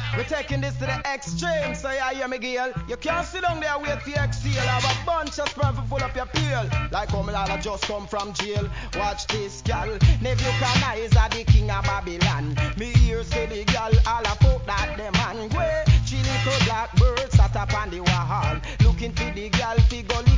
We're taking this to the extreme, so yeah, hear me, girl. You can't sit down there wait for exhale. Have a bunch of sperm to full up your peel. Like how me lala just come from jail. Watch this, gal. Nebuchadnezzar, the king of Babylon. Me hear say the gal, all a folk that the man. Way, she little black bird sat up on the wall. Looking for the gal, fi go